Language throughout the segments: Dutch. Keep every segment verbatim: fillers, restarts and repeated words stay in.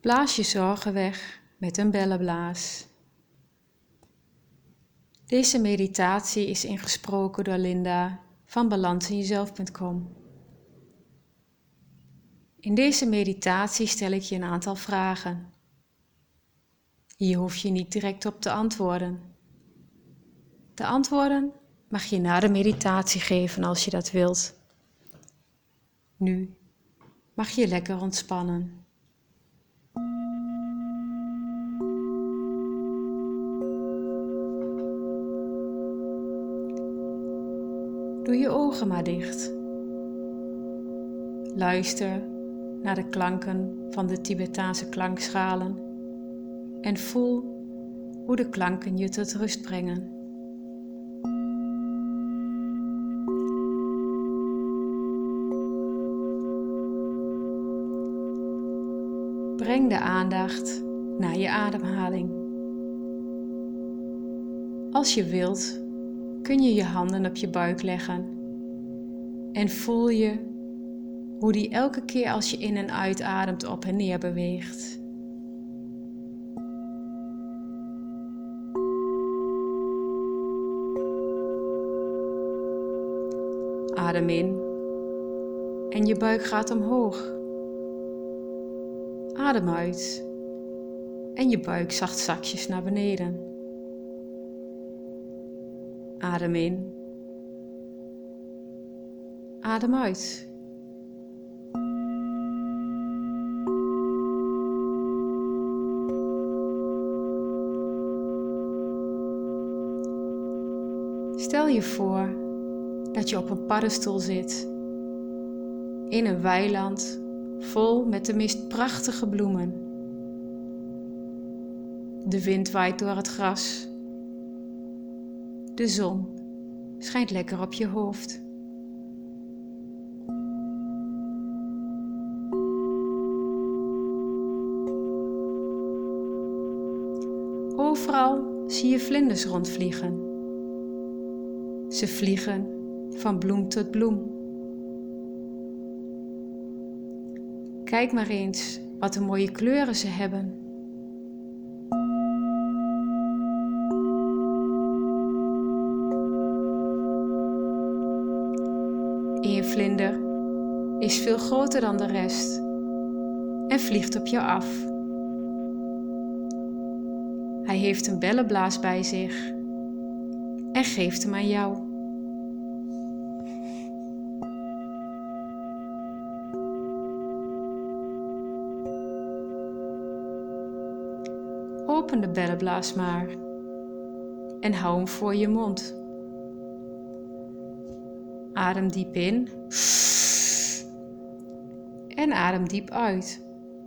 Blaas je zorgen weg met een bellenblaas. Deze meditatie is ingesproken door Linda van balans in jezelf punt com. In deze meditatie stel ik je een aantal vragen. Hier hoef je niet direct op te antwoorden. De antwoorden mag je na de meditatie geven als je dat wilt. Nu mag je lekker ontspannen. Doe je ogen maar dicht. Luister naar de klanken van de Tibetaanse klankschalen en voel hoe de klanken je tot rust brengen. Breng de aandacht naar je ademhaling. Als je wilt, kun je je handen op je buik leggen en voel je hoe die elke keer als je in en uitademt op en neer beweegt. Adem in en je buik gaat omhoog. Adem uit en je buik zacht zakjes naar beneden. Adem in. Adem uit. Stel je voor dat je op een paddenstoel zit, in een weiland vol met de meest prachtige bloemen. De wind waait door het gras. De zon schijnt lekker op je hoofd. Overal zie je vlinders rondvliegen. Ze vliegen van bloem tot bloem. Kijk maar eens wat een mooie kleuren ze hebben. Eén vlinder is veel groter dan de rest en vliegt op je af. Hij heeft een bellenblaas bij zich en geeft hem aan jou. Open de bellenblaas maar en hou hem voor je mond. Adem diep in en adem diep uit.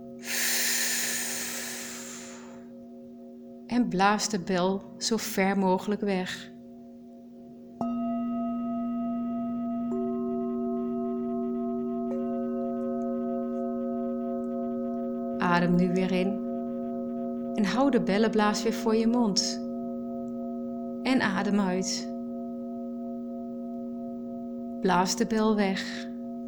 En blaas de bel zo ver mogelijk weg. Adem nu weer in en hou de bellenblaas weer voor je mond. En adem uit. Blaas de bel weg.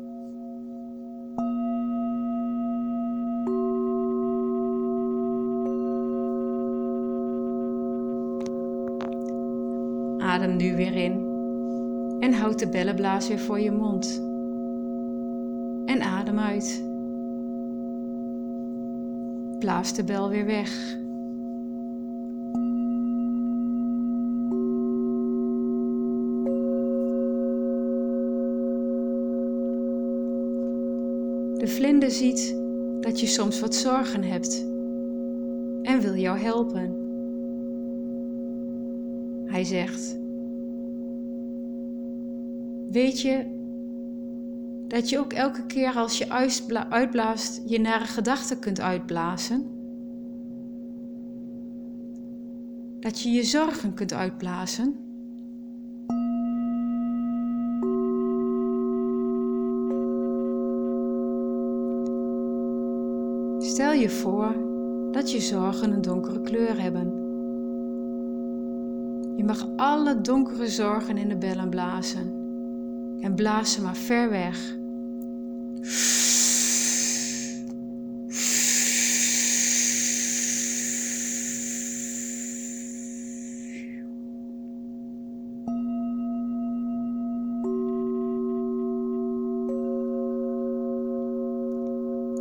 Adem nu weer in en houd de bellenblaas weer voor je mond. En adem uit. Blaas de bel weer weg. De vlinder ziet dat je soms wat zorgen hebt en wil jou helpen. Hij zegt: weet je dat je ook elke keer als je uitblaast je nare gedachten kunt uitblazen? Dat je je zorgen kunt uitblazen? Stel je voor dat je zorgen een donkere kleur hebben. Je mag alle donkere zorgen in de bellen blazen en blaas ze maar ver weg.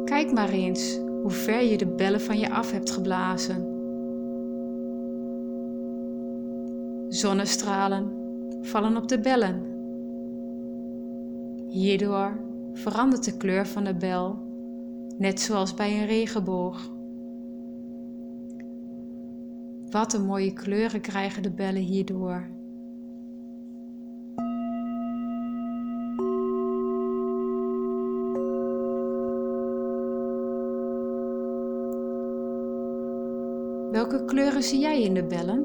Kijk maar eens hoe ver je de bellen van je af hebt geblazen. Zonnestralen vallen op de bellen. Hierdoor verandert de kleur van de bel, net zoals bij een regenboog. Wat een mooie kleuren krijgen de bellen hierdoor. Welke kleuren zie jij in de bellen?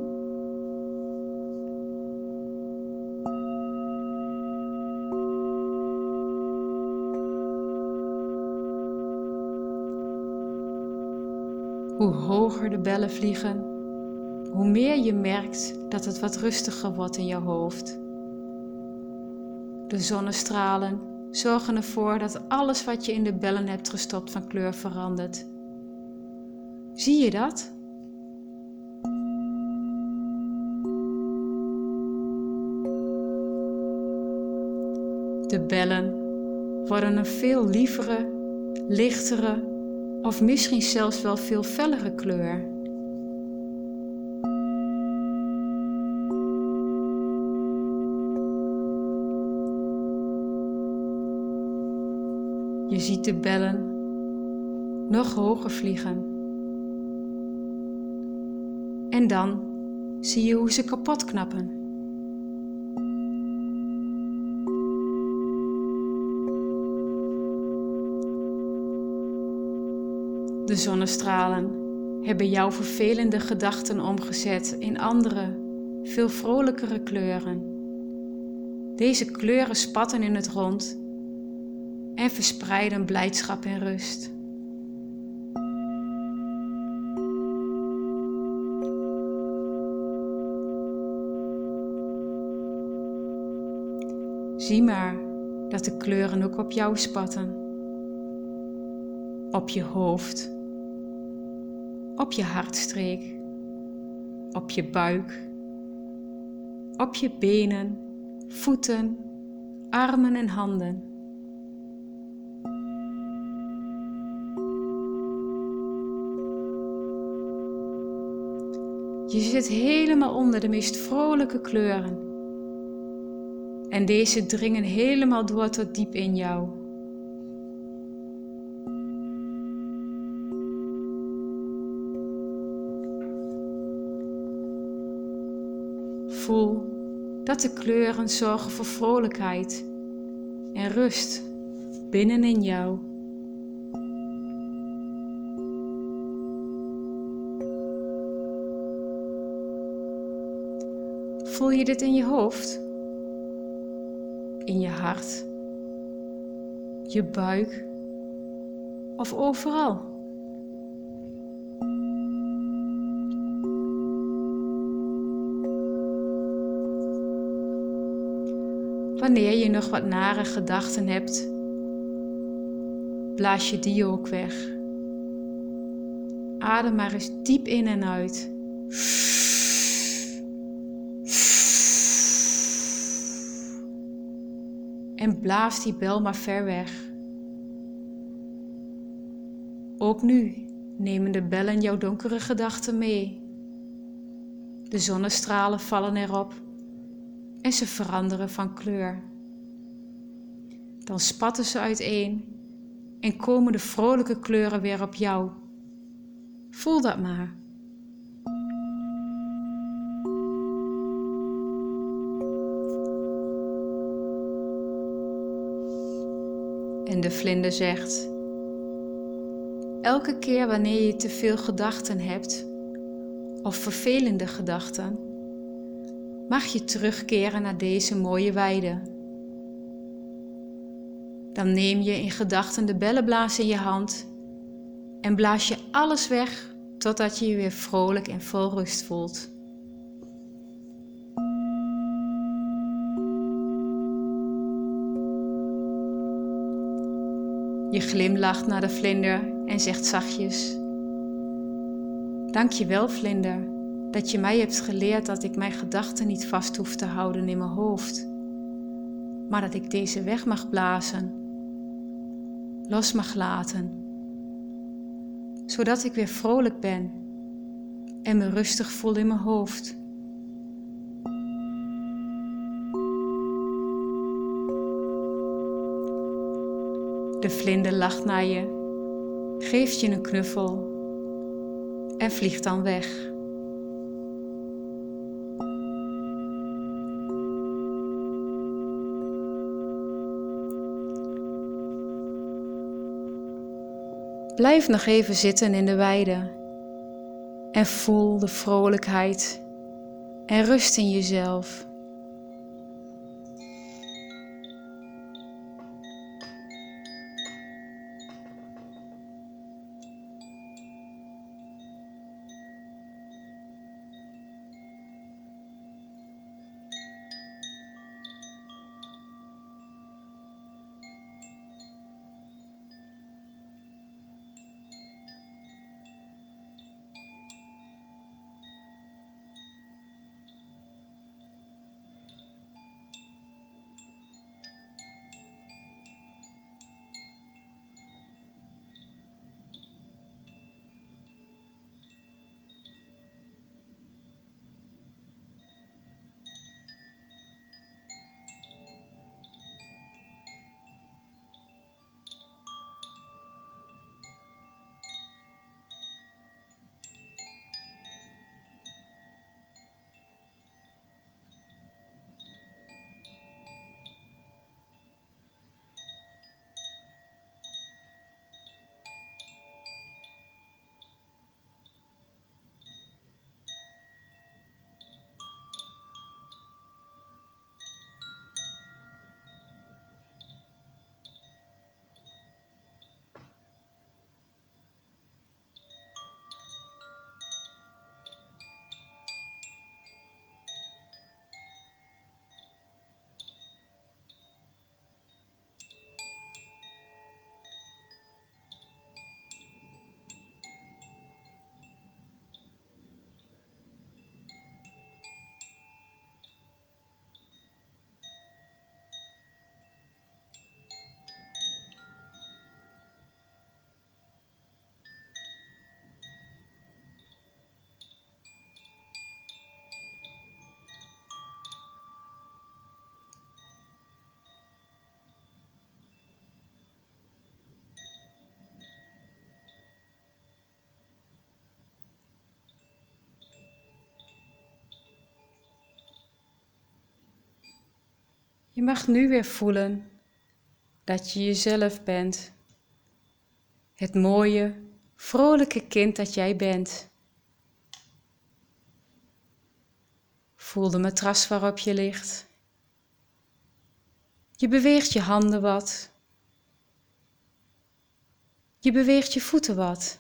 Hoe hoger de bellen vliegen, hoe meer je merkt dat het wat rustiger wordt in je hoofd. De zonnestralen zorgen ervoor dat alles wat je in de bellen hebt gestopt van kleur verandert. Zie je dat? De bellen worden een veel lievere, lichtere of misschien zelfs wel veel fellere kleur. Je ziet de bellen nog hoger vliegen. En dan zie je hoe ze kapot knappen. De zonnestralen hebben jouw vervelende gedachten omgezet in andere, veel vrolijkere kleuren. Deze kleuren spatten in het rond en verspreiden blijdschap en rust. Zie maar dat de kleuren ook op jou spatten. Op je hoofd, op je hartstreek, op je buik, op je benen, voeten, armen en handen. Je zit helemaal onder de meest vrolijke kleuren. En deze dringen helemaal door tot diep in jou. Voel dat de kleuren zorgen voor vrolijkheid en rust binnenin jou. Voel je dit in je hoofd? In je hart? Je buik? Of overal? Wanneer je nog wat nare gedachten hebt, blaas je die ook weg. Adem maar eens diep in en uit. En blaas die bel maar ver weg. Ook nu nemen de bellen jouw donkere gedachten mee. De zonnestralen vallen erop en ze veranderen van kleur. Dan spatten ze uiteen en komen de vrolijke kleuren weer op jou. Voel dat maar. En de vlinder zegt: elke keer wanneer je te veel gedachten hebt, of vervelende gedachten, mag je terugkeren naar deze mooie weide. Dan neem je in gedachten de bellenblaas in je hand en blaas je alles weg totdat je je weer vrolijk en vol rust voelt. Je glimlacht naar de vlinder en zegt zachtjes: dank je wel, vlinder, dat je mij hebt geleerd dat ik mijn gedachten niet vast hoef te houden in mijn hoofd, maar dat ik deze weg mag blazen, los mag laten zodat ik weer vrolijk ben en me rustig voel in mijn hoofd. De vlinder lacht naar je, geeft je een knuffel en vliegt dan weg. Blijf nog even zitten in de weide en voel de vrolijkheid en rust in jezelf. Je mag nu weer voelen dat je jezelf bent. Het mooie, vrolijke kind dat jij bent. Voel de matras waarop je ligt. Je beweegt je handen wat. Je beweegt je voeten wat.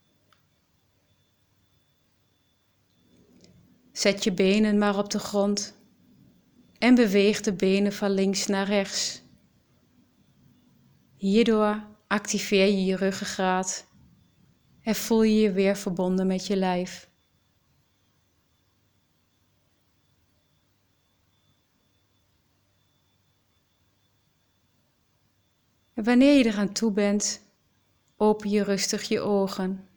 Zet je benen maar op de grond en beweeg de benen van links naar rechts. Hierdoor activeer je je ruggengraat en voel je je weer verbonden met je lijf. En wanneer je eraan toe bent, open je rustig je ogen.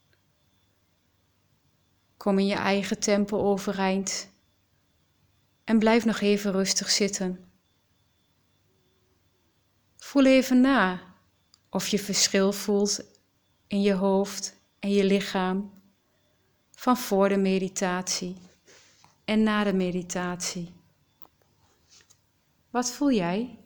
Kom in je eigen tempo overeind en blijf nog even rustig zitten. Voel even na of je verschil voelt in je hoofd en je lichaam van voor de meditatie en na de meditatie. Wat voel jij?